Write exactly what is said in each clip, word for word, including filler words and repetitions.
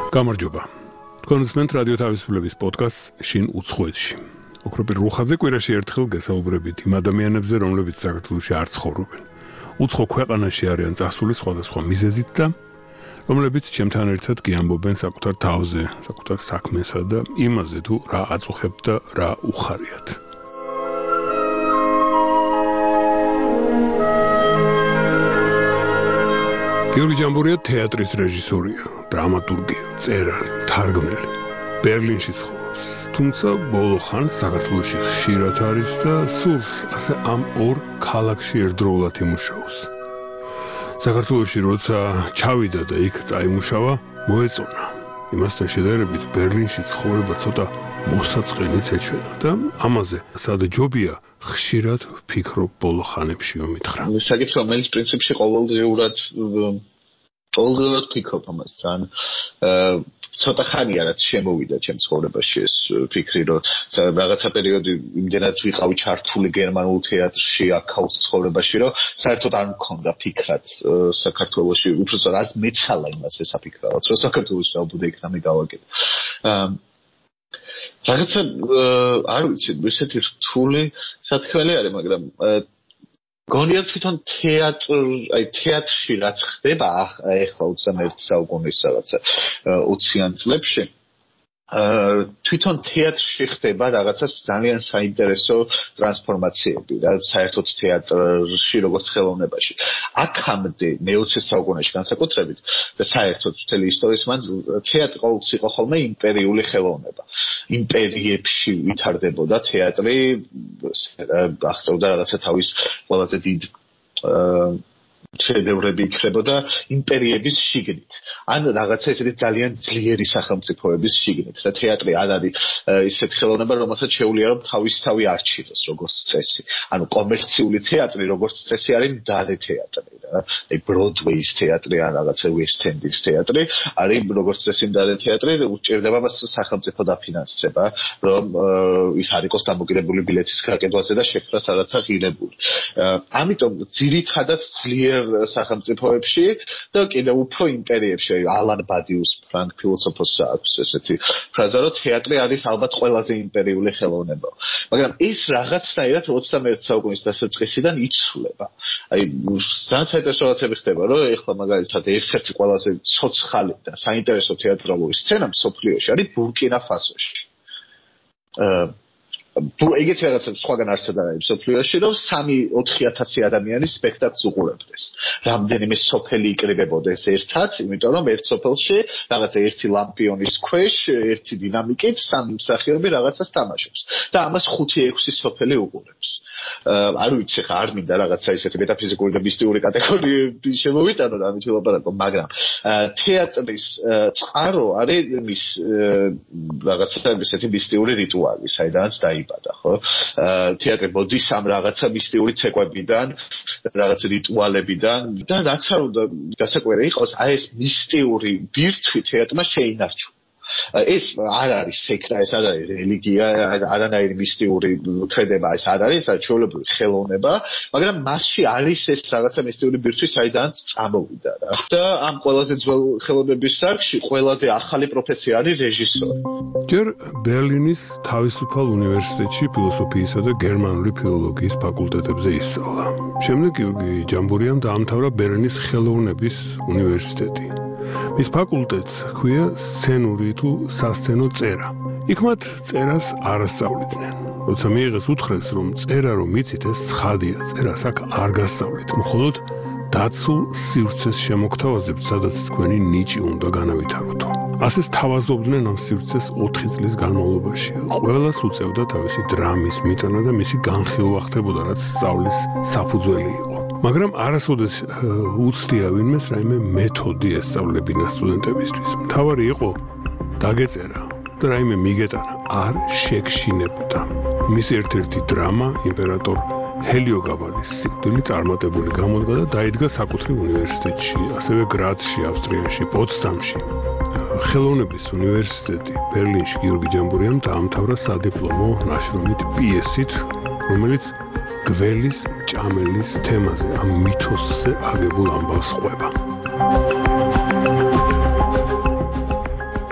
გამარჯობა. თქვენ უსმენთ რადიო თავისუფლების პოდკასტს შინ უცხოეთში. ოქროპირ რუხაძე კვირაში ერთხელ გესაუბრებით იმ ადამიანებზე, რომლებიც საქართველოში არ ცხოვრობენ. უცხო ქვეყანაში არიან წასული სხვადასხვა მიზეზით და რომლებიც ჩემთან ერთად გიამბობენ საკუთარ თავზე, საკუთარ საქმესა და იმაზე თუ რა აწუხებთ და რა უხარიათ. გიორგი ჯამბურია თეატრის რეჟისორია, დრამატურგია, წერალი, თარგმნელი. ბერლინში ცხოვრობს, თუმცა ბოლო ხანს საქართველოში ხშირად არის და სურს ასე ამ ორ ქალაქში ერთდროულად იმუშაოს. საქართველოში როცა ჩავიდა და იქ წაიმუშავა, მოეწონა. იმასთან შედარებით ბერლინში ცხოვრება ცოტა მოსაწყენიც ეჩვენა და ამაზე სად ჯობია ხშირად ვფიქრობ ბოლო ხანებში მომითხრა. საკითხი რომელიც პრინციპში ყოველდღიურად ყოველდღიურად ვფიქრობ ამასთან. ცოტა ხანია რაც შემოვიდა ჩემ ცხოვრებაში ეს ფიქრი, რომ რაღაცა პერიოდი იმდენად ვიყავი ჩართული გერმანულ თეატრში, აქაუს ცხოვრებაში, რომ საერთოდ არ მქონდა ფიქრად საქართველოში, უბრალოდ რაც მეცალა იმას ესაფიქრავად, რომ საქართველოში დაუბრუნდა იქ რამე გავაკეთე. რაღაცა არ ვიცი, ესეთი რთული სათქმელი არის, მაგრამ გონია თვითონ თეატრ, აი თეატრში რაც ხდება ახლა ოცდამეერთე საუკუნის რაღაცა ოციან წლებში, თვითონ თეატრში ხდება რაღაცა ძალიან საინტერესო ტრანსფორმაციები, რა საერთოდ თეატრში როგორც ხელოვნებაში. აქამდე მეოცე საუკუნეში განსაკუთრებით და საერთოდ მთელი ისტორიის მანძილზე თეატრი ყოველთვის იყო ხოლმე იმპერიული ხელოვნება. იმპერიებში ვითარდებოდა თეატრი, აღწევდა რაღაცა თავის ყველაზე დიდ შედევრები იქნებოდა იმპერიების შიგნით. ან რაღაცა ესეთი ძალიან ძლიერი სახელმწიფოების შიგნით. და თეატრი არ არის ისეთი ხელოვნება, რომელსაც შეუძლია რომ თავისთავი არჩიოს როგორც წესი. ანუ კომერციული თეატრი როგორც წესი არის მდარე თეატრი. აი ბროდვეის თეატრი ან რაღაცა ვესტ-ენდის თეატრი არის როგორც წესი მდარე თეატრი, უჭირდება მას სახელმწიფო დაფინანსება, რომ ის არ იყოს დამოკიდებული ბილეთის გაკეთვაზე და შექმნას რაღაცა ღირებული. ამიტომ ძირითადად ძლიერ სახელმწიფოებში და კიდევ უფრო იმპერიებში, ალან ბადიუს ფრანგ ფილოსოფოსს აქვს ესეთი ფრაზა, რომ თეატრი არის ალბათ ყველაზე იმპერიული ხელოვნება. მაგრამ ეს რაღაცნაირად ოცდამეერთე საუკუნის დასაწყისიდან იცვლება. აი საინტერესო რაღაცები ხდება, რომ ეხლა მაგალითად ერთ-ერთი ყველაზე ცოცხალი და საინტერესო თეატრალური სცენა მსოფლიოში არის ბურკინა-ფასოში. ეგეთი რაღაცა სხვაგან არსად არის მსოფლიოში, რომ სამი ოთხი ათასი ადამიანის სპექტაკლს უყურებდეს. რამდენიმე სოფელი იკრიბებოდეს ერთად, იმიტომ რომ ერთ სოფელში რაღაცა ერთი ლამპიონის ქვეშ, ერთი დინამიკით სამი მსახიობი რაღაცას თამაშობს. და ამას ხუთი ექვსი სოფელი უყურებს. არ ვიცი ხა არ მინდა რაღაცა ისეთი მეტაფიზიკური და მისტიური კატეგორიები შემოვიტანო, ამით ვილაპარაკო, მაგრამ თეატრის წყარო არის მის რაღაცა ისეთი მისტიური რიტუალი, საიდანაც დაიბადა, ხო? თეატრი მოდის ამ რაღაცა მისტიური ცეკვებიდან, რაღაც რიტუალებიდან და რაც არ უნდა გასაკვირი იყოს, აი ეს მისტიური ბირთვი თეატრმა შეინარჩუნა. ეს არ არის სექტა, ეს არ არის რელიგია, არანაირი მისტიური ქმედება, ეს არ არის, ეს არის ჩვეულებრივი ხელოვნება, მაგრამ მასში არის ეს რაღაცა მისტიური ბირთვი, საიდანაც წამოვიდა რა. და ამ ყველაზე ძველ ხელოვნების საგში ყველაზე ახალი პროფესია არის რეჟისორი. ჯერ ბერლინის თავისუფალ უნივერსიტეტში ფილოსოფიისა და გერმანული ფილოლოგიის ფაკულტეტებზე ისწავლა. შემდეგ გიორგი ჯამბურიამ დაამთავრა ბერლინის ხელოვნების უნივერსიტეტი. მის ფაკულტეტს ჰქვია სცენური თუ სასცენო წერა. იქ მათ წერას არ ასწავლიდნენ. როცა მიიღეს უთხრეს, რომ წერა რომ იცით, ეს ცხადია, წერას აქ არ გასწავლით, მხოლოდ დაცულ სივრცეს შემოგთავაზებთ, სადაც თქვენი ნიჭი უნდა განავითაროთ. ასე სთავაზობდნენ ამ სივრცეს ოთხი წლის განმავლობაში. ყველას უწევდა თავისი დრამის მიტანა და მისი განხილვა ხდებოდა, რაც სწავლის საფუძველი იყო. მაგრამ არასოდეს უცდია ვინმეს რაიმე მეთოდი ესწავლებინა სტუდენტებისთვის. მთავარი იყო დაგეწერა და რაიმე მიგეტანა არ შეგშინებოდა. მის ერთ-ერთი დრამა იმპერატორ ჰელიოგაბალის სიკვდილი წარმატებული გამოდგა და დაიდგა საკუთრივ უნივერსიტეტში, ასევე გრაცში, ავსტრიაში, პოცდამში. ხელოვნების უნივერსიტეტი ბერლინში გიორგი ჯამბურიამ დაამთავრა სადიპლომო ნაშრომით პიესით, რომელიც გველის ჭამელის თემაზე, ამ მითოსზე აგებულ ამბავს ყვება.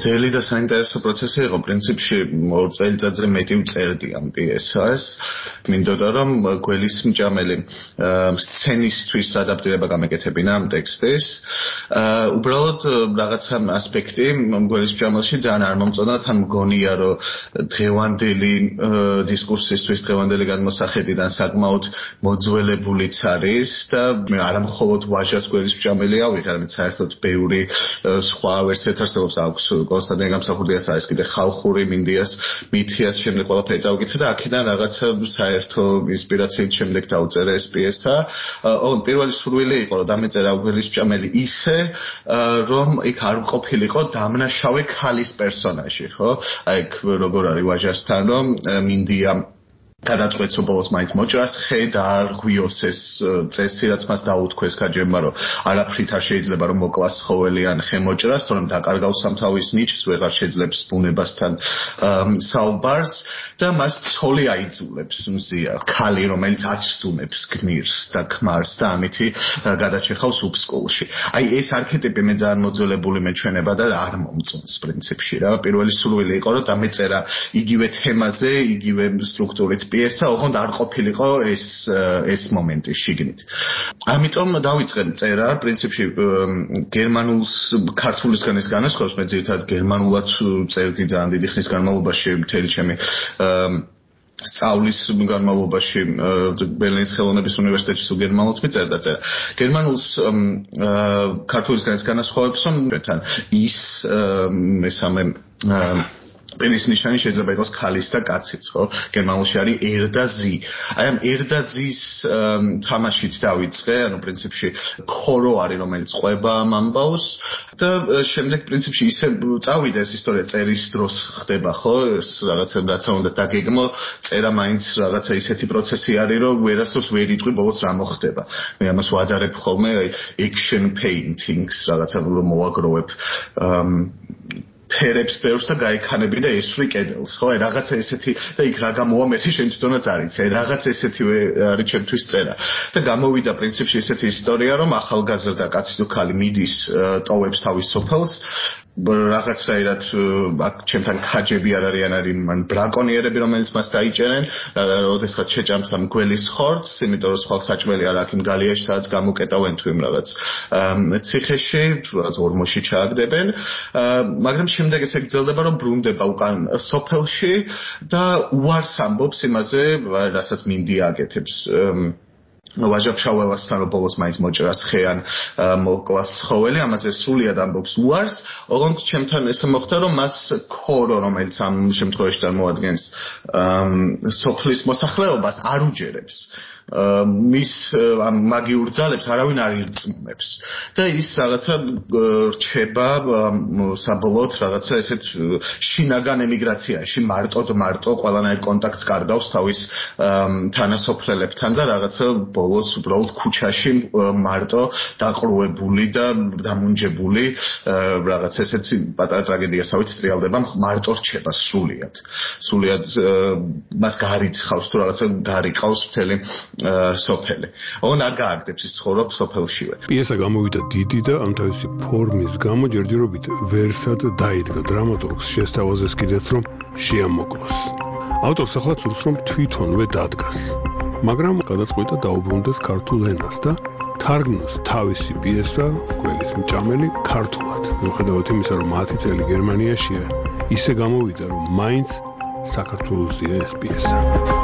ძელი და საინტერესო პროცესი იყო პრინციპში ორ წელიწადზე მეტი ვწერდი ამ პიესას. მინდოდა რომ გველის მჭამელი სცენისთვის ადაპტირება გამეკეთებინა ამ ტექსტის. უბრალოდ რაღაცა ასპექტი გველის მჭამელში ძალიან არ მომწონდა, თან მგონია რომ დღევანდელი დისკურსისთვის, დღევანდელი განმოსახედიდან საკმაოდ მოძველებულიც არის და მე არა მხოლოდ ვაჟას გველის მჭამელი ავიღე, არამედ საერთოდ ბევრი სხვა ვერსიაც არსებობს, აქვს კონსტანტინე გამსახურდიას არის კიდე ხალხური მინდიას მითიას შემდეგ ყველაფერი წავიკითხე და აქედან რაღაცა საერთო ინსპირაციით შემდეგ დავწერე ეს პიესა. ოღონდ პირველი სურვილი იყო რომ დამეწერა გველის მჭამელი ისე რომ იქ არ ყოფილიყო დამნაშავე ქალის პერსონაჟი, ხო? აი როგორ არის ვაჟასთან რომ მინდია გადაწყვეტს რომ ბოლოს მაინც მოჭრას ხე და არ ღვიოს ეს წესი რაც მას დაუთქვეს გაჯერმა რომ არაფრით არ შეიძლება რომ მოკლას ხოველი ან ხე მოჭრას თორემ დაკარგავს სამთავის ნიჭს ვეღარ შეძლებს ბუნებასთან საუბარს და მას ცოლი აიძულებს მზია ქალი რომელიც აცდუნებს გმირს და ქმარს და ამითი გადაჭეხავს უბსკოლში. აი ეს არქეტიპი მე ძალიან მოძველებული მეჩვენება და არ მომწონს პრინციპში რა. პირველი სურვილი იყო რომ დამეწერა იგივე თემაზე იგივე სტრუქტურით პიესა, ოღონდ არ ყოფილიყო ეს ეს მომენტი შიგნით. ამიტომ დავიწყე წერა, პრინციპში გერმანულს ქართულისგან ის განასხვავებს, მე ძირითადად გერმანულად წერდი ძალიან დიდი ხნის განმავლობაში მთელი ჩემი სწავლის განმავლობაში ბერლინის ხელოვნების უნივერსიტეტში სულ გერმანულად მიწერდა წერა. გერმანულს ქართულისგან ის განასხვავებს, რომ თან ის მესამე პენის ნიშანი შეიძლება იყოს ქალის და კაცის, ხო? გერმანულში არის er და sie. აი ამ er და sie-ს თამაშით დავიწყე, ანუ პრინციპში ქორო არის, რომელიც ყვება ამ ამბავს და შემდეგ პრინციპში ისე წავიდა ეს ისტორია წერის დროს ხდება, ხო? ეს რაღაცა რაცა უნდა დაგეგმო, წერა მაინც რაღაცა ისეთი პროცესი არის, რომ ვერასდროს ვერ იტყვი ბოლოს რა მოხდება. მე ამას ვადარებ ხოლმე, აი action paintings, რაღაცა რომ მოვაგროვებ ფერებს ბევრს და გაიქანები და ესვრი კედელს, ხო? აი რაღაცა ესეთი და იქ რა გამოვამერთი შენ თვითონაც არიცე, რაღაცა ესეთივე არის ჩემთვის წერა. და გამოვიდა პრინციპში ესეთი ისტორია, რომ ახალგაზრდა კაცი თუ ქალი მიდის, ტოვებს თავის სოფელს, რაღაცაირად აქ ჩემთან ქაჯები არ არიან, არის მან ბრაკონიერები, რომელიც მას დაიჭერენ, როდესაც შეჭამს ამ გველის ხორცს, იმიტომ რომ სხვა საჭმელი არ აქვს იმ გალიაში, სადაც გამოკეტავენ თუ იმ რაღაც ციხეში, რაღაც ორმოში ჩააგდებენ, მაგრამ შემდეგ ესე გრძელდება, რომ ბრუნდება უკან სოფელში და უარს ამბობს იმაზე, რასაც მინდია აკეთებს. ვაჟა-ფშაველასთან რომ ბოლოს მაინც მოჭრას ხე ან მოკლას ხოველი, ამაზე სრულიად ამბობს უარს, ოღონდ ჩემთან ესე მოხდა, რომ მას ქორო, რომელიც ამ შემთხვევაში წარმოადგენს სოფლის მოსახლეობას, არ უჯერებს. მის ამ მაგიურ ძალებს არავინ არ ირწმუნებს და ის რაღაცა რჩება საბოლოოდ რაღაცა ესეთ შინაგან ემიგრაციაში მარტოდ მარტო ყველანაირ კონტაქტს კარგავს თავის თანასოფლელებთან და რაღაცა ბოლოს უბრალოდ ქუჩაში მარტო დაყრუებული და დამუნჯებული რაღაცა ესეთი პატარა ტრაგედიასავით ტრიალდება, მარტო რჩება სრულიად სრულიად მას გარიცხავს თუ რაღაცა გარიყავს მთელი სოფელი. ოღონდ არ გააგდებს ის ცხოვრობს სოფელშივე. პიესა გამოვიდა დიდი და ამ თავისი ფორმის გამო ჯერჯერობით ვერსად დაიდგა დრამატურგს შესთავაზეს კიდეც რომ შეამოკლოს. ავტორს ახლა სურს რომ თვითონვე დადგას. მაგრამ გადაწყვიტა დაუბრუნდეს ქართულ ენას და თარგმნოს თავისი პიესა გველის მჭამელი ქართულად. მიუხედავად იმისა რომ ათი წელი გერმანიაშია, ისე გამოვიდა რომ მაინც საქართველოსია ეს პიესა.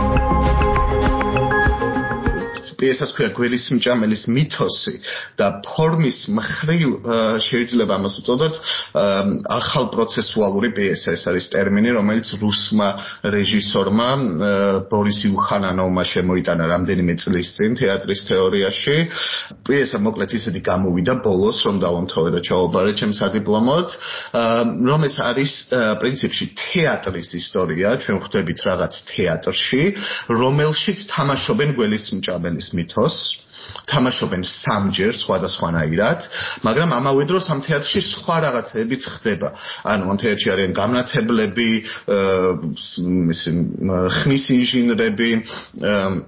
პიესას ქვია გველის მჭამელის მითოსი და ფორმის მხრივ შეიძლება ამას უწოდოთ ახალ პროცესუალური პიესა. ეს არის ტერმინი, რომელიც რუსმა რეჟისორმა ბორის იუხანანოვმა შემოიტანა რამდენიმე წლის წინ თეატრის თეორიაში. პიესა მოკლედ ისეთი გამოვიდა ბოლოს, რომ დავამთავრე და ჩავაბარე ჩემს სადიპლომოდ, რომ ეს არის პრინციპში თეატრის ისტორია, ჩვენ ხვდებით რაღაც თეატრში, რომელშიც თამაშობენ გველის მჭამელის მითოს, თამაშობენ სამჯერ სხვადასხვანაირად, მაგრამ ამავე დროს ამ თეატრში სხვა რაღაცებიც ხდება. ანუ ამ თეატრში არიან გამნათებლები, ხმის ინჟინრები,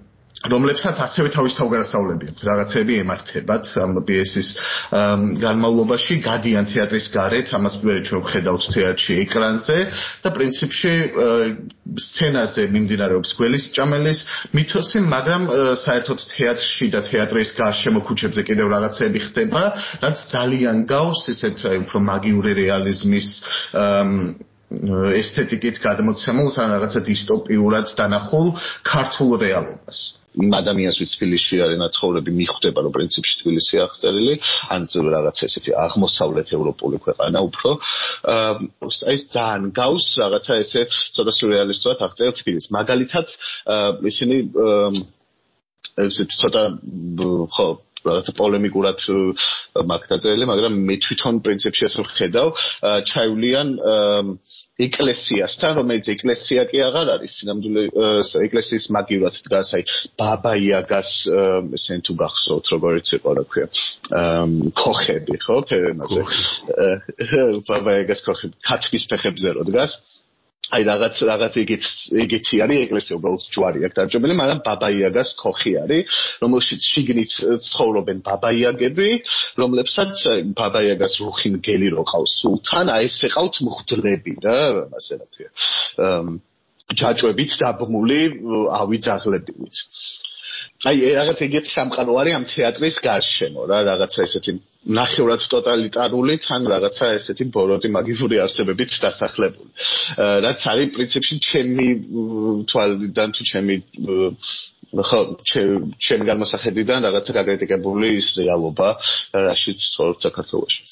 რომლებსაც ასევე თავის თავგადასავლები აქვს, რაღაცები ემართებათ ამ პიესის განმავლობაში, გადიან თეატრის გარეთ, ამას მე ჩვენ ვხედავთ თეატრში ეკრანზე და პრინციპში სცენაზე მიმდინარეობს გველისჭამელის მითოსი, მაგრამ საერთოდ თეატრში და თეატრის გარშემო ქუჩებზე კიდევ რაღაცები ხდება, რაც ძალიან გავს ისეთ უფრო მაგიური რეალიზმის ესთეტიკით გადმოცემულს ან რაღაცა დისტოპიურად დანახულ ქართულ რეალობას. იმ ადამიანს ვინც თბილისში არის ნაცხოვრები მიხვდება რომ პრინციპში თბილისი აღწერილი ან რაღაც ესეთი აღმოსავლეთ ევროპული ქვეყანა უფრო აი ეს ძალიან გავს რაღაცა ესე ცოტა სურეალისტურად აღწერილ თბილისს მაგალითად ისინი ესეთი ცოტა ხო რაღაცა პოლემიკურად მაგ დაწერილი მაგრამ მე თვითონ პრინციპში ასე ვხედავ ჩაივლიან ეკლესიასთან, რომელიც ეკლესია კი აღარ არის, სინამდვილე ეკლესიის მაგივრად დგას, აი ბაბა იაგას ესენ თუ გახსოვთ, როგორიც იყო რა ქვია, ქოხები, ხო, ფერმაზე. ბაბა იაგას ქოხები, ქათმის ფეხებზე რო დგას. აი რაღაც რაღაც ეგეთ ეგეთი არის ეკლესია უბრალოდ ჯვარი აქვს დარჯობილი, მაგრამ ბაბა იაგას ქოხი არის, რომელშიც შიგნით ცხოვრობენ ბაბა იაგები, რომლებსაც ბაბა იაგას რუხი მგელი რო ყავს სულთან, აი ეს ეყავთ მღვდლები რა, ასე რა ქვია. ჯაჭვებით დაბმული ავი ძაღლებივით. აი რაღაც ეგეთი სამყარო არის ამ თეატრის გარშემო რა, რაღაცა ესეთი ნახევრად ტოტალიტარული თან რაღაცა ესეთი ბოროტი მაგიური არსებებით დასახლებული. რაც არის პრინციპში ჩემი თვალიდან თუ ჩემი ხო ჩემი განმოსახედიდან რაღაცა გაკრიტიკებული ის რეალობა, რაშიც ცხოვრობ საქართველოში.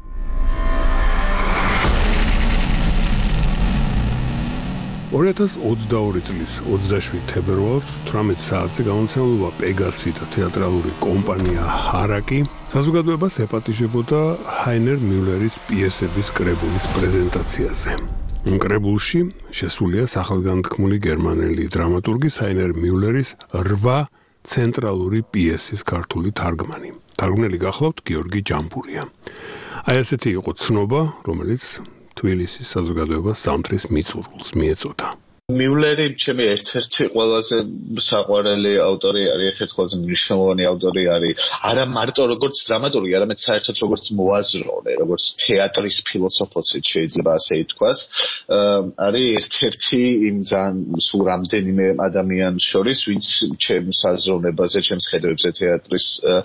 ორი ათას ოცდაორი წლის ოცდაშვიდ თებერვალს თვრამეტ საათზე გამომცემლობა პეგასი და თეატრალური კომპანია ჰარაკი საზოგადოებას ეპატიჟებოდა ჰაინერ მიულერის პიესების კრებულის პრეზენტაციაზე. კრებულში შესულია სახელგანთქმული გერმანელი დრამატურგის ჰაინერ მიულერის რვა ცენტრალური პიესის ქართული თარგმანი. თარგმნელი გახლავთ გიორგი ჯამბურია. აი ასეთი იყო ცნობა, რომელიც თბილისის საზოგადოებას სამთრის მიწურულს მიეწოდა. მიულერი ჩემი ერთ-ერთი ყველაზე საყვარელი ავტორი არის, ერთ-ერთი ყველაზე მნიშვნელოვანი ავტორი არის, არა მარტო როგორც დრამატურგი, არამედ საერთოდ როგორც მოაზროვნე, როგორც თეატრის ფილოსოფოსიც შეიძლება ასე ითქვას. არის ერთ-ერთი იმ ძალიან სულ რამდენიმე ადამიანის შორის, ვინც ჩემს აზროვნებაზე, ჩემს ხედვებზე თეატრის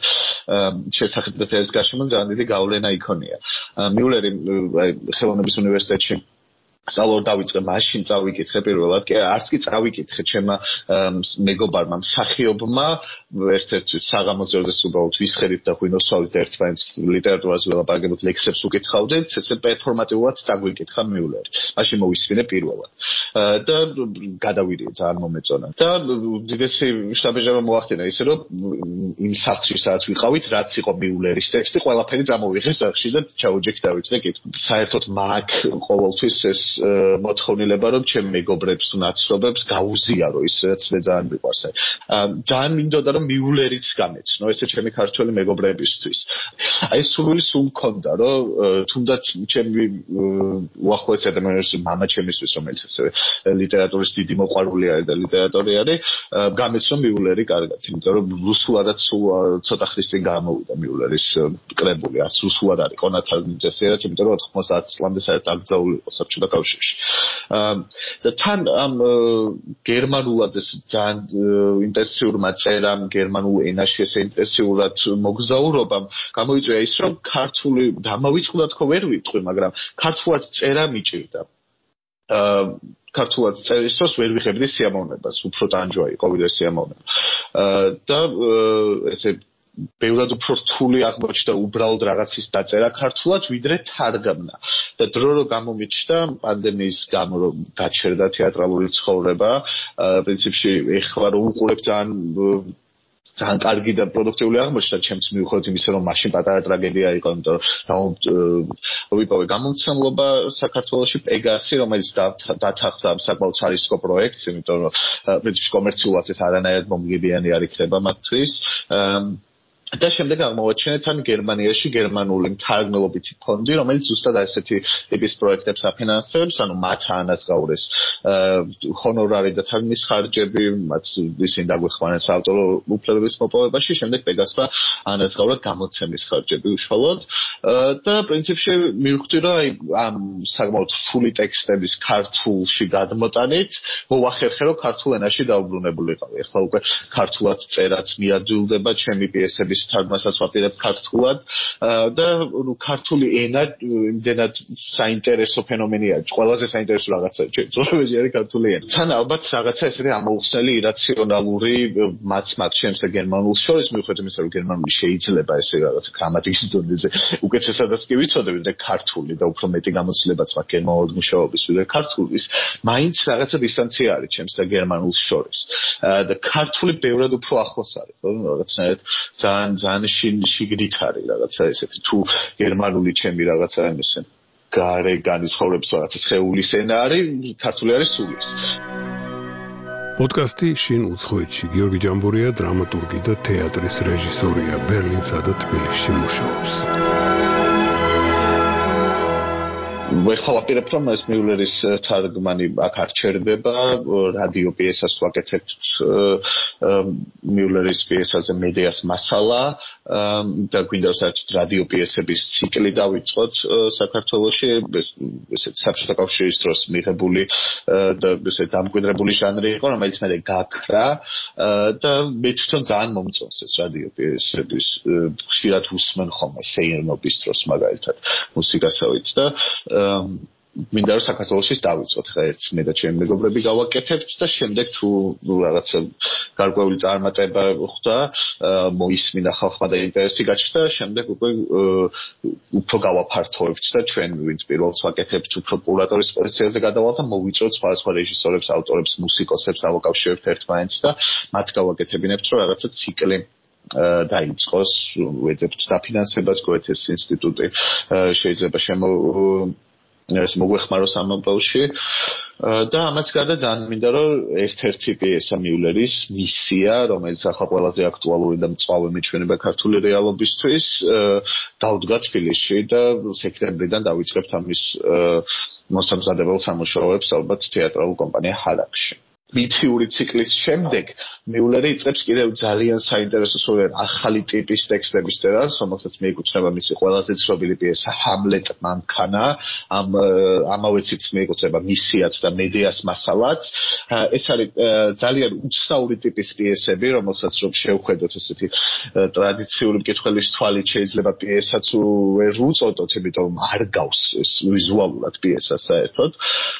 შესახებ და თეატრის გარშემო ძალიან დიდი გავლენა იქონია. მიულერი ხელოვნების უნივერსიტეტში სწავლო დავიწყე, მაშინ წავიკითხე პირველად, კი არც კი წავიკითხე ჩემმა მეგობარმა მსახიობმა, ერთ-ერთი საღამოზე როდესაც უბრალოდ ვისხერით და ღვინოსვავით ერთმანეთს ლიტერატურაზე ველაპარაკებთ, ლექსებს უკითხავდით, ესე პერფორმატიულად წაგვიკითხა მიულერი. მაშინ მოვისმინე პირველად. და გადავიდე, ძალიან მომეწონა. და უდიდესი შტაბეჟება მოახდინა ისე, რომ იმ სახლში სადაც ვიყავით, რაც იყო მიულერის ტექსტი, ყველაფერი წამოვიღე სახში და ჩაუჯექ დავიწყე კითხვა. საერთოდ მაგ ყოველთვის ეს მოთხოვნილება რომ ჩემ მეგობრებს თუ ნაცნობებს გაუზიარო ის რაც მე ძალიან მიყვარს. ძალიან მინდოდა რომ მიულერიც გამეცნო ესე ჩემი ქართველი მეგობრებისთვის. აი ეს სურვილი სულ მქონდა რომ თუნდაც ჩემი უახლოესი ადამიანის მამა ჩემისთვის რომელიც ასევე ლიტერატურის დიდი მოყვარული არის და ლიტერატორი არის გამეცნო მიულერი კარგად. იმიტომ რომ რუსულადაც სულ ცოტა ხნის წინ გამოვიდა მიულერის კრებული. არც რუსულად არის კონათალ წესიერად, იმიტომ რომ ოთხმოცდაათ წლამდე საერთოდ აკრძალული იყო საბჭოთა კავშირში. და თან ამ გერმანულად ეს ძალიან ინტენსიურმა წერამ, გერმანულ ენაში ესე ინტენსიურად მოგზაურობამ გამოიწვია ის, რომ ქართული დამავიწყდა თქო ვერ ვიტყვი, მაგრამ ქართულად წერა მიჭირდა. ქართულად წერის დროს ვერ ვიხებდი სიამოვნებას, უფრო ტანჯვა იყო ვიდრე სიამოვნება. და ესე ბევრად უფრო რთული აღმოჩნდა უბრალოდ რაღაცის დაწერა ქართულად, ვიდრე თარგმნა. და დრო რო გამომიჩნდა პანდემიის გამო რომ გაჩერდა თეატრალური ცხოვრება, პრინციპში ეხლა რო უყურებ ძალიან ძალიან კარგი და პროდუქტიული აღმოჩნდა ჩემს მიუხედავად იმისა, რომ მაშინ პატარა ტრაგედია იყო, იმიტომ რომ ვიპოვე გამომცემლობა საქართველოში პეგასი, რომელიც დათანხმდა ამ საკმაოდ ხარისხო პროექტს, იმიტომ რომ პრინციპში კომერციულად ეს არანაირად მომგებიანი არ იქნება მათთვის. და შემდეგ აღმოვაჩინეთ ან გერმანიაში გერმანული მთარგმნელობითი ფონდი, რომელიც ზუსტად ასეთი ტიპის პროექტებს აფინანსებს, ანუ მათ ანაზღაურეს ჰონორარი და თარგმნის ხარჯები, მათ ისინი დაგვეხმარნენ საავტორო უფლებების მოპოვებაში, შემდეგ პეგასმა ანაზღაურა გამოცემის ხარჯები უშუალოდ და პრინციპში მივხვდი, რომ აი ამ საკმაოდ რთული ტექსტების ქართულში გადმოტანით მოვახერხე, რომ ქართულ ენაში დაუბრუნებულიყავი. ახლა უკვე ქართულად წერაც მიადვილდება ჩემი პიესების თარგმნასაც ვაპირებ ქართულად და ქართული ენა იმდენად საინტერესო ფენომენია, ყველაზე საინტერესო რაღაცა ცხოვრებაში არის ქართული ენა. თან ალბათ რაღაცა ესეთი ამოუხსნელი ირაციონალური მათ მათ ჩემს და გერმანულს შორის მიუხედავად იმისა, რომ გერმანული შეიძლება ესე რაღაცა გრამატიკის დონეზე უკეთესადაც კი ვიცოდე, ვიდრე ქართული და უფრო მეტი გამოცდილებაც მაქვს გერმანულად მუშაობის ვიდრე ქართულის, მაინც რაღაცა დისტანცია არის ჩემს და გერმანულს შორის. და ქართული ბევრად უფრო ახლოს არის, ხო, რაღაცნაირად ძალიან ძალიან შიგნით არის რაღაცა ესეთი თუ გერმანული ჩემი რაღაცა ამისი გარე განიცხოვრების რაღაცა სხეულის ენა არის, ქართული არის სულის. პოდკასტი შინ უცხოეთში. გიორგი ჯამბურია დრამატურგი და თეატრის რეჟისორია, ბერლინსა და თბილისში მუშაობს. ეხლა ვაპირებ, რომ ეს მიულერის თარგმანი აქ არ ჩერდება, რადიო პიესას ვაკეთებთ მიულერის პიესაზე მედეას მასალა და გვინდა რომ საერთოდ რადიო პიესების ციკლი დავიწყოთ საქართველოში, ესეთ საბჭოთა კავშირის დროს მიღებული და ესეთ დამკვიდრებული ჟანრი იყო, რომელიც მე გაქრა და მე თვითონ ძალიან მომწონს ეს რადიო პიესების, ხშირად უსმენ ხოლმე სეირნობის დროს მაგალითად მუსიკასავით და მინდა რომ საქართველოშიც დავიწყოთ ხა ერთს მე და ჩემი მეგობრები გავაკეთებთ და შემდეგ თუ რაღაცა გარკვეული წარმატება ხვდა, მოისმინა ხალხმა და ინტერესი გაჩნდა, შემდეგ უკვე უფრო გავაფართოვებთ და ჩვენ ვინც პირველს ვაკეთებთ უფრო კურატორის პოზიციაზე გადავალთ და მოვიწროთ სხვადასხვა რეჟისორებს, ავტორებს, მუსიკოსებს დავაკავშირებთ ერთმანეთს და მათ გავაკეთებინებთ რომ რაღაცა ციკლი დაიწყოს, ვეძებთ დაფინანსებას, გოეთეს ინსტიტუტი შეიძლება შემო ეს მოგვეხმაროს ამ ამბავში და ამას გარდა ძალიან მინდა რომ ერთ-ერთი პიესა მიულერის მისია, რომელიც ახლა ყველაზე აქტუალური და მწვავე მიჩვენება ქართული რეალობისთვის, დავდგა თბილისში და სექტემბრიდან დავიწყებთ ამის მოსამზადებელ სამუშაოებს ალბათ თეატრალურ კომპანია ჰარაკში. მითიური ციკლის შემდეგ მიულერი იწყებს კიდევ ძალიან საინტერესო სულ ახალი ტიპის ტექსტების წერას, რომელსაც მიეკუთვნება მისი ყველაზე ცნობილი პიესა ჰამლეტ მანქანა, ამ ამავე ციკლს მიეკუთვნება მისიაც და მედეას მასალაც. ეს არის ძალიან უცნაური ტიპის პიესები, რომელსაც რომ შევხედოთ ესეთი ტრადიციული მკითხველის თვალით შეიძლება პიესაც ვერ უწოდოთ, იმიტომ არ გავს ეს ვიზუალურად პიესას საერთოდ.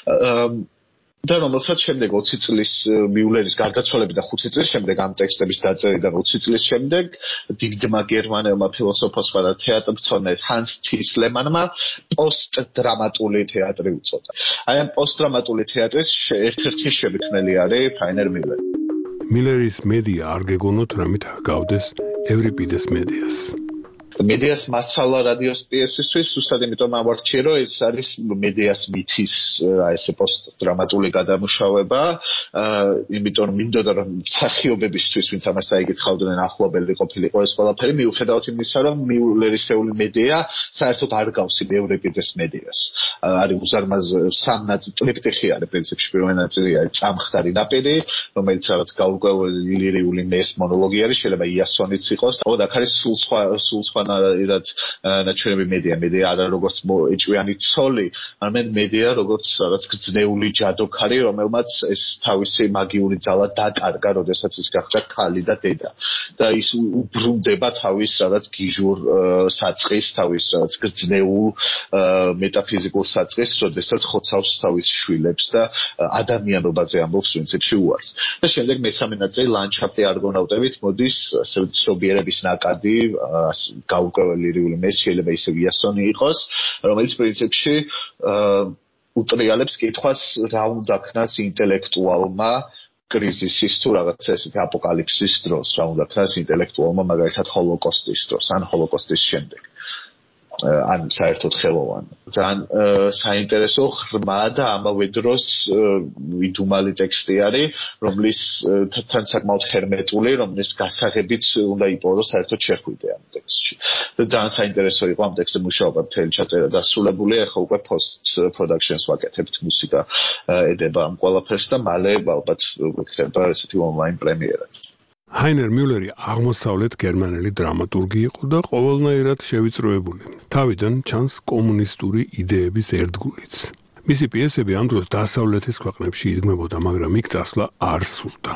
და რომელსაც შემდეგ ოცი წლის მიულერის გარდაცვალებიდან ხუთი წლის შემდეგ ამ ტექსტების დაწერიდან ოცი წლის შემდეგ დიდმა გერმანელმა ფილოსოფოსმა და თეატრმცოდნე ჰანს თისლემანმა პოსტდრამატული თეატრი უწოდა. აი ამ პოსტდრამატული თეატრის ერთ-ერთი შემქმნელი არის რაინერ მილერი. მილერის მედია არ გეგონოთ რამით ჰგავდეს ევრიპიდეს მედეას. მედეას მასალა რადიოს პიესისთვის უბრალოდ იმიტომ ავარჩიე, რომ ეს არის მედეას მითის ესე პოსტდრამატული გადამუშავება, იმიტომ მინდოდა რომ მსახიობებისთვის, ვინც ამას აიგითხავდნენ, ახლობელი ყოფილიყო ეს ყველაფერი, მიუხედავად იმისა, რომ მიულერისეული მედეა საერთოდ არ გავს ევრიპიდეს მედეას. არის უზარმაზ სამნაწილ ტრიპტიხი არის პრინციპში, პირველი ნაწილი არის წამხდარი ნაპირი, რომელიც რაღაც გაურკვეველი ლირიული მეს მონოლოგი არის, შეიძლება იასონიც იყოს. ოღონდ აქ არის სულ სხვა სულ სხვა რად ნაჩვენები მედია, მედია არა როგორც ეჭვიანი ცოლი, არამედ მედია როგორც რაღაც გრძნეული ჯადოქარი, რომელმაც ეს თავისი მაგიური ძალა დაკარგა, როდესაც ის გახდა ქალი და დედა. და ის უბრუნდება თავის რაღაც გიჟურ საწყის, თავის რაღაც გრძნეულ მეტაფიზიკურ საწყის, როდესაც ხოცავს თავის შვილებს და ადამიანობაზე ამბობს პრინციპში უარს. და შემდეგ მესამე ნაწილი ლანდშაფტი არგონავტებით მოდის, ასე ცნობიერების ნაკადი, გაურკვეველი ლირიული მეს შეიძლება ისე იასონი იყოს, რომელიც პრინციპში უტრიალებს კითხვას რა უნდა ქნას ინტელექტუალმა კრიზისის თუ რაღაცა ესეთი აპოკალიფსის დროს, რა უნდა ქნას ინტელექტუალმა მაგალითად ჰოლოკოსტის დროს ან ჰოლოკოსტის შემდეგ. ან საერთოდ ხელოვანი. ძალიან საინტერესო ღრმა და ამავე დროს ვიდუმალი ტექსტი არის, რომლის თან საკმაოდ ჰერმეტული, რომლის გასაღებიც უნდა იპოვოს საერთოდ შეხვიდე ამ ტექსტში. და ძალიან საინტერესო იყო ამ ტექსტზე მუშაობა, მთელი ჩაწერა დასრულებული, ახლა უკვე post productions ვაკეთებთ, მუსიკა ედება ამ ყველაფერს და მალე ალბათ გვექნება ესეთი online პრემიერაც. ჰაინერ მიულერი აღმოსავლეთ გერმანელი დრამატურგი იყო და ყოველნაირად შევიწროებული. თავიდან ჩანს კომუნისტური იდეების ერთგულიც. მისი პიესები ამ დროს დასავლეთის ქვეყნებში იდგმებოდა, მაგრამ იქ წასვლა არ სურდა.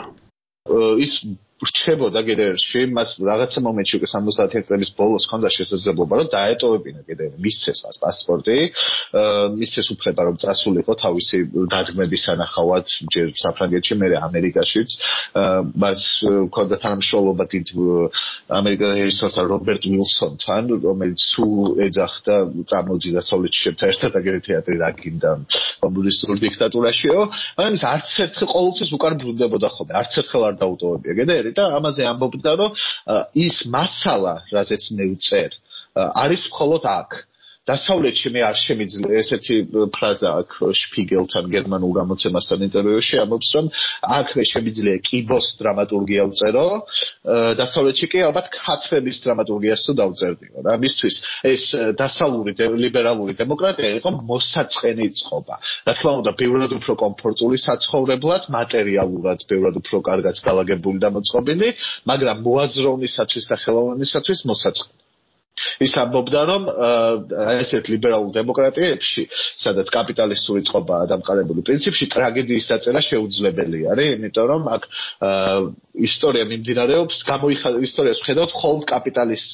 ის რჩებოდა გედერში, მას რაღაცა მომენტში უკვე სამოცდაათი წლების ბოლოს ჰქონდა შესაძლებლობა, რომ დაეტოვებინა გედერი, მისცეს მას პასპორტი, მისცეს უფლება, რომ წასულიყო თავისი დადგმების სანახავად, ჯერ საფრანგეთში, მერე ამერიკაშიც. მას ჰქონდა თანამშრომლობა დიდ ამერიკელ რეჟისორთან რობერტ უილსონთან, რომელიც სულ ეძახდა წამოდი დასავლეთში შევთა ერთად აგერი თეატრი რა გინდა კომუნისტურ დიქტატურაშიო, მაგრამ ის არც ერთხელ ყოველთვის უკან ბრუნდებოდა ხოლმე, არც ერთხელ არ დაუტოვებია გედერი. და ამაზე ამბობდა, რომ ის მასალა, რაზეც მე ვწერ, არის მხოლოდ აქ. დასავლეთში მე არ შემიძლია ესეთი ფრაზა აქვს შპიგელთან გერმანულ გამოცემასთან ინტერვიუში ამბობს, რომ აქ მე შემიძლია კიბოს დრამატურგია ვწერო, დასავლეთში კი ალბათ ქათრების დრამატურგიას თუ დავწერდიო. და მისთვის ეს დასავლური ლიბერალური დემოკრატია იყო მოსაწყენი წყობა. რა თქმა უნდა, ბევრად უფრო კომფორტული საცხოვრებლად, მატერიალურად ბევრად უფრო კარგად დალაგებული და მოწყობილი, მაგრამ მოაზროვნისათვის და ხელოვნისათვის მოსაწყენი. ის ამბობდა, რომ ესეთ ლიბერალურ დემოკრატიებში, სადაც კაპიტალისტური წყობაა დამყარებული პრინციპში, ტრაგედიის დაწერა შეუძლებელი არის, იმიტომ რომ აქ ისტორია მიმდინარეობს, გამოიხატება ისტორიას ვხედავთ მხოლოდ კაპიტალისტ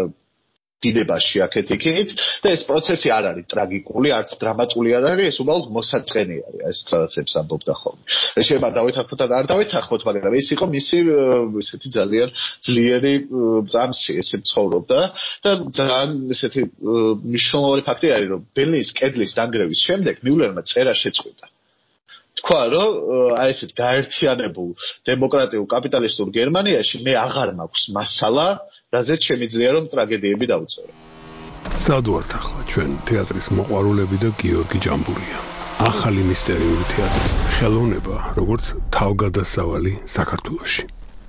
დინებაში აქეთ-იქით და ეს პროცესი არ არის ტრაგიკული, არც დრამატული არ არის, ეს უბრალოდ მოსაწყენი არის, ეს რაღაცებს ამბობდა ხოლმე. შეიძლება დავითანხმოთ ან არ დავითანხმოთ, მაგრამ ეს იყო მისი ესეთი ძალიან ძლიერი წამსი, ესე ცხოვრობდა და ძალიან ესეთი მნიშვნელოვანი ფაქტი არის, რომ ბერლინის კედლის დანგრევის შემდეგ მიულერმა წერა შეწყვიტა. თქვა, რომ აი ესეთ გაერთიანებულ დემოკრატიულ კაპიტალისტურ გერმანიაში მე აღარ მაქვს მასალა, რაზეც შემიძლია რომ ტრაგედიები დავწერო. სად ვართ ახლა ჩვენ თეატრის მოყვარულები და გიორგი ჯამბურია. ახალი მისტერიული თეატრი, ხელოვნება, როგორც თავგადასავალი საქართველოში.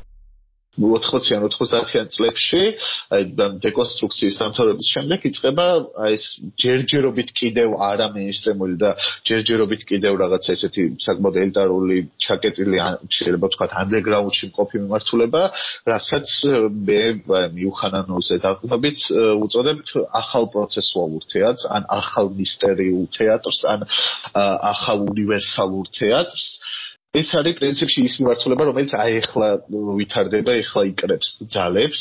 ოთხმოციან ოთხმოცდაათიან წლებში, აი დეკონსტრუქციის დამთავრების შემდეგ იწყება აი ეს ჯერჯერობით კიდევ არა მეინსტრიმული და ჯერჯერობით კიდევ რაღაცა ესეთი საკმაოდ ელიტარული, ჩაკეტილი, შეიძლება ვთქვათ, ანდერგრაუნდში მყოფი მიმართულება, რასაც მე მიუხანანოზე დაყრდნობით უწოდებთ ახალ პროცესუალურ თეატრს, ან ახალ მისტერიულ თეატრს, ან ახალ უნივერსალურ თეატრს. ეს არის პრინციპში ის მიმართულება, რომელიც აი ახლა ვითარდება, ახლა იკრებს ძალებს.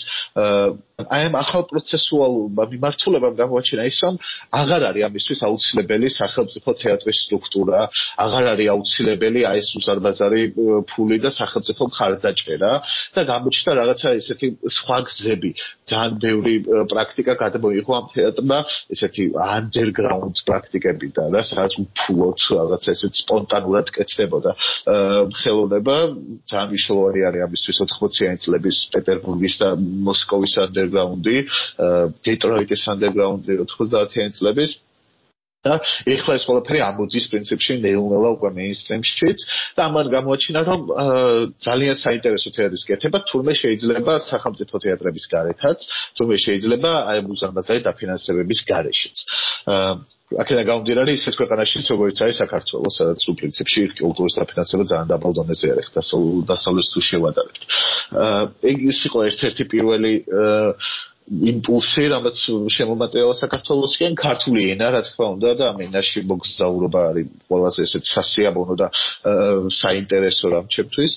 აი ამ ახალ პროცესუალურ მიმართულებამ გამოაჩინა ის, რომ აღარ არის ამისთვის აუცილებელი სახელმწიფო თეატრის სტრუქტურა, აღარ არის აუცილებელი აი ეს უზარმაზარი ფული და სახელმწიფო მხარდაჭერა და გამოჩნდა რაღაცა ესეთი სხვა გზები. ძალიან ბევრი პრაქტიკა გადმოიღო ამ თეატრმა, ესეთი underground პრაქტიკებიდან და სადაც უფულოდ რაღაცა ესეთ სპონტანურად კეთდებოდა ხელოვნება. ძალიან მნიშვნელოვანი არის ამისთვის ოთხმოციანი წლების პეტერბურგის და მოსკოვის underground-ი, დეტროიტის underground-ი ოთხმოცდაათიანი წლების და ეხლა ეს ყველაფერი ამოდის პრინციპში ნეილნელა უკვე მეინსტრიმშიც და ამან გამოაჩინა, რომ ძალიან საინტერესო თეატრის კეთება თურმე შეიძლება სახელმწიფო თეატრების გარეთაც, თურმე შეიძლება აი უზარმაზარი დაფინანსებების გარეშეც. აქედან გამომდინარე ისეთ ქვეყანაშიც, როგორც არის საქართველო, სადაც სულ პრინციპში კულტურის დაფინანსება ძალიან დაბალ დონეზე არის, დასავლეთს თუ შევადარებთ. ეს იყო ერთ-ერთი პირველი იმპულსი, რაც შემომატევა საქართველოსკენ, ქართული ენა, რა თქმა უნდა, და ამ ენაში მოგზაურობა არის ყველაზე ესეთ სასიამოვნო და საინტერესო რამ ჩემთვის.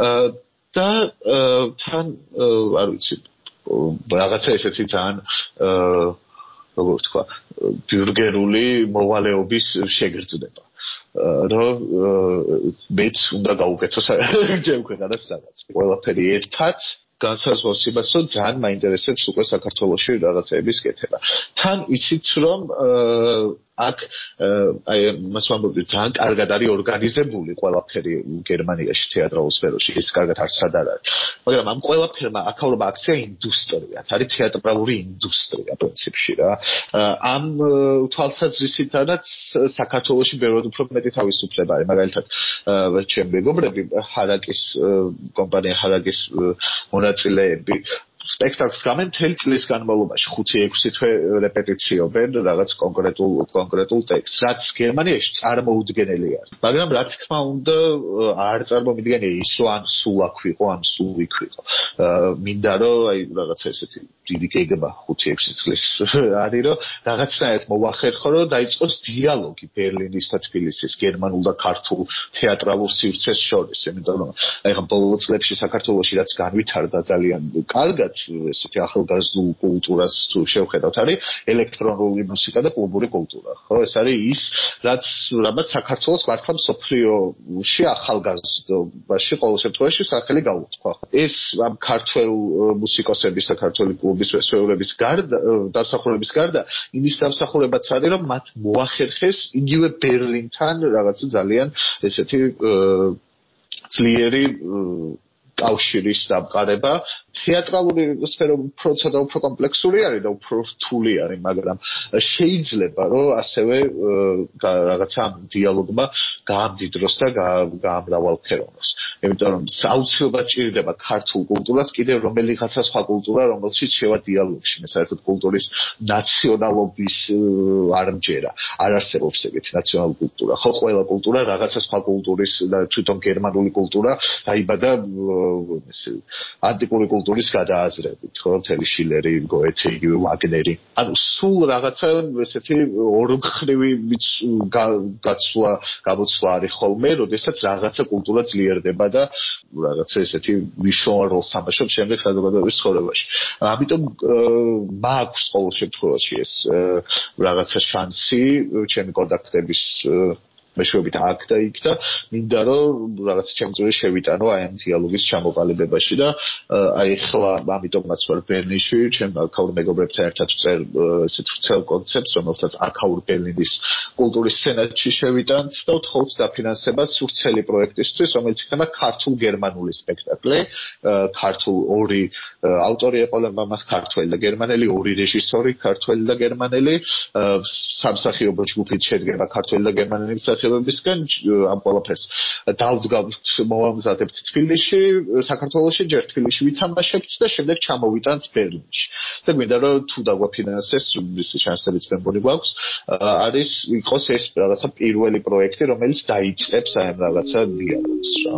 და თან არ ვიცი, რაღაცა ესეთი ძალიან როგორ ვთქვა, ბიურგერული მოვალეობის შეგრძნება. რომ მეც უნდა გავუკეთო ჩემ ქვეყანას რაღაც. ყველაფერი ერთად განსაზღვრავს იმას, რომ ძალიან მაინტერესებს უკვე საქართველოში რაღაცეების კეთება. თან იცით, რომ აქ აი მას ვამბობდი ძალიან კარგად არის ორგანიზებული ყველაფერი გერმანიაში თეატრალურ სფეროში ის კარგად არსად არ არის მაგრამ ამ ყველაფერმა აკავრობა აქცია ინდუსტრიად არის თეატრალური ინდუსტრია პრინციპში რა ამ თვალსაზრისითაც საქართველოში ბევრად უფრო მეტი თავისუფლება არის მაგალითად ჩემი მეგობრები ჰარაკის კომპანია ჰარაკის მონაწილეები სპექტაკლს გამენ მთელი წლის განმავლობაში ხუთი ექვსი თვე რეპეტიციობენ რაღაც კონკრეტულ კონკრეტულ ტექსტს რაც გერმანიაში წარმოუდგენელი არის მაგრამ რა თქმა უნდა არ წარმომიდგენია ის რომ ან სულ აქ ვიყო ან სულ იქ ვიყო მინდა რომ აი რაღაცა ესეთი დიდი გეგმა ხუთი ექვსი წლის არის რომ რაღაცნაირად მოვახერხო რომ დაიწყოს დიალოგი ბერლინის და თბილისის გერმანულ და ქართულ თეატრალურ სივრცეს შორის იმიტომ რომ აი ხა ბოლო წლებში საქართველოში რაც განვითარდა ძალიან კარგად ესეთი ახალგაზრდულ კულტურას თუ შევხედავთ არის ელექტრონული მუსიკა და კლუბური კულტურა ხო ეს არის ის რაც რაბაც საქართველოს მართლა მსოფლიოში ახალგაზრდობაში ყოველ შემთხვევაში სახელი გაუთხვა ეს ამ ქართველ მუსიკოსების და ქართული კლუბის მსახურების გარდა დასახურების გარდა იმის დამსახურებაც არის რომ მათ მოახერხეს იგივე ბერლინთან რაღაცა ძალიან ესეთი ძლიერი კავშირის დამყარება თეატრალური სფერო უფრო ცოტა უფრო კომპლექსური არის და უფრო რთული არის მაგრამ შეიძლება რომ ასევე რაღაცა დიალოგმა გაამდიდროს და გაამრავალფეროვნოს იმიტომ რომ აუცილებლად ჭირდება ქართულ კულტურას კიდევ რომელიღაცა სხვა კულტურა რომელშიც შევა დიალოგში მე საერთოდ კულტურის ნაციონალობის არმჯერა არ არსებობს ეგეთი ნაციონალური კულტურა ხო ყველა კულტურა რაღაცა სხვა კულტურის და თვითონ გერმანული კულტურა დაიბადა ანტიკური კულტურის გადააზრებით, ხო, მთელი შილერი, გოეთე, იგივე ვაგნერი. ანუ სულ რაღაცა ესეთი ორმხრივი გაცვლა, გამოცვლა არის ხოლმე, როდესაც რაღაცა კულტურა ძლიერდება და რაღაცა ესეთი მნიშვნელოვან როლს თამაშობს შემდეგ საზოგადოების ცხოვრებაში. ამიტომ მაქვს ყოველ შემთხვევაში ეს რაღაცა შანსი, ჩემი კონტაქტების მეშვეობით აქ და იქ და მინდა რომ რაღაც ჩემი წვლილი შევიტანო აი ამ დიალოგის ჩამოყალიბებაში და აი ხლა ამიტომაც ვარ ბერლინში ჩემ აქაურ მეგობრებთან ერთად ვწერ ესეთ ვრცელ კონცეპტს რომელსაც აქაურ ბერლინის კულტურის სცენაში შევიტანთ და ვთხოვთ დაფინანსებას ვრცელი პროექტისთვის რომელიც იქნება ქართულ-გერმანული სპექტაკლი ქართულ ორი ავტორი ეყოლება მას ქართველი და გერმანელი ორი რეჟისორი ქართველი და გერმანელი სამსახიობო ჯგუფით შედგება ქართველი და გერმანელი ხებებისგან ამ ყველაფერს დავდგავთ მოვამზადებთ თბილისში საქართველოში ჯერ თბილისში ვითამაშებთ და შემდეგ ჩამოვიტანთ ბერლინში და მინდა რომ თუ დაგვაფინანსეს ის შანსებიც მე მგონი გვაქვს არის იყოს ეს რაღაცა პირველი პროექტი რომელიც დაიწყებს აი ამ რაღაცა დიალოგს რა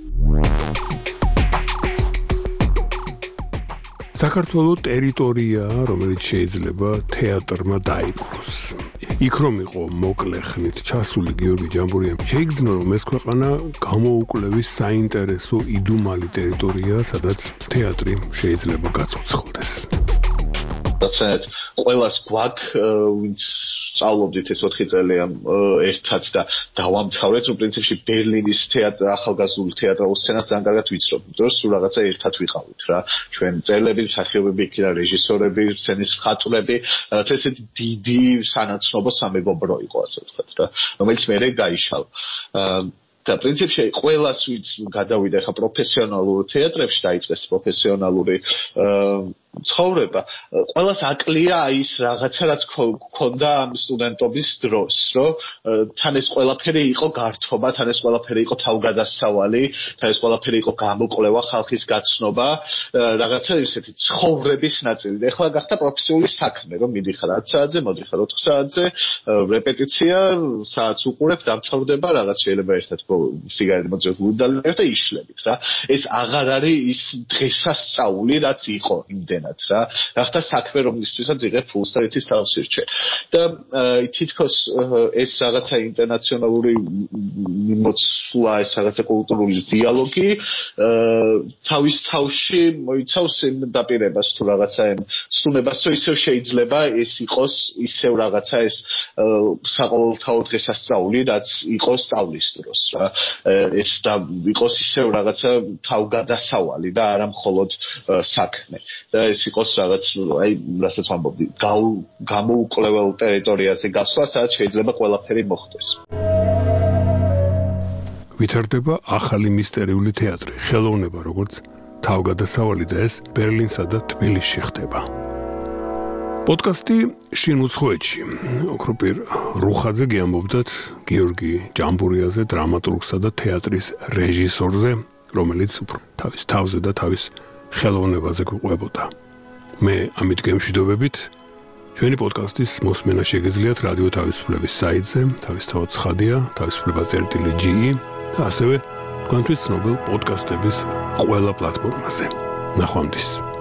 საქართველოს ტერიტორია რომელიც შეიძლება თეატრმა დაიპყროს იქ რომ იყო მოკლე ხნით ჩასული გიორგი ჯამბურიამ შეიგრძნო რომ ეს ქვეყანა გამოუკლევის საინტერესო იდუმალი ტერიტორია სადაც თეატრი შეიძლება გაცოცხლდეს დაცეთ ყველას გვაქვს ვინც სწავლობდით ეს ოთხი წელი ამ ერთად და დავამთავრეთ რომ პრინციპში ბერლინის თეატრ ახალგაზრდულ თეატრალურ სცენას ძალიან კარგად ვიცნობთ დროს სულ რაღაცა ერთად ვიყავით რა ჩვენ წერლები მსახიობები იქ და რეჟისორები სცენის მხატვრები რაღაცა ესეთი დიდი სანაცნობო სამეგობრო იყო ასე ვთქვათ რა რომელიც მერე გაიშალა და პრინციპში ყველას ვინც გადავიდა ხა პროფესიონალურ თეატრებში დაიწყეს პროფესიონალური ცხოვრება ყველას აკლია ის რაღაცა რაც ქონდა ამ სტუდენტობის დროს რომ თან ეს ყველაფერი იყო გართობა თან ეს ყველაფერი იყო თავგადასავალი თან ეს ყველაფერი იყო გამოკვლევა ხალხის გაცნობა რაღაცა ისეთი ცხოვრების ნაწილი და ეხლა გახდა პროფესიული საქმე რომ მიდიხარ ათ საათზე მოდიხარ ოთხ საათზე რეპეტიცია საათს უყურებ დამთავრდება რაღაც შეიძლება ერთად სიგარეტი მოწევთ უდალეთ და იშლებით რა ეს აღარ არის ის დღესასწაული რაც იყო იმდენ რა ახლა საქმე რომლისთვისაც იღებ ფულს და ეთის თავს ირჩე და თითქოს ეს რაღაცა ინტერნაციონალური მიმოცვლა ეს რაღაცა კულტურული დიალოგი თავის თავში მოიცავს იმ დაპირებას თუ რაღაცა იმ სუნებას რომ ისევ შეიძლება ეს იყოს ისევ რაღაცა ეს საყოველთაო დღესასწაული რაც იყოს სწავლის დროს რა ეს და იყოს ისევ რაღაცა თავგადასავალი და არა მხოლოდ საქმე და ეს იყოს რაღაც აი რასაც ვამბობდი გამოუკვლეველ ტერიტორიაზე გასვლა, სადაც შეიძლება ყველაფერი მოხდეს. ვითარდება ახალი მისტერიული თეატრი, ხელოვნება როგორც თავგადასავალი და ეს ბერლინსა და თბილისში ხდება. პოდკასტი შინ უცხოეთში. ოქროპირ რუხაძე გიამბობდათ გიორგი ჯამბურიაზე, დრამატურგსა და თეატრის რეჟისორზე, რომელიც უფრო თავის თავზე და თავის ხელოვნებაზე გვყვებოდა. მე ამით გემშვიდობებით. ჩვენი პოდკასტის მოსმენა შეგეძლიათ რადიო თავისუფლების საიტზე, თავისთავად ცხადია, თავისუფლება წერტილი ჯი ი და ასევე თქვენთვის ცნობილ პოდკასტების ყველა პლატფორმაზე. ნახვამდის.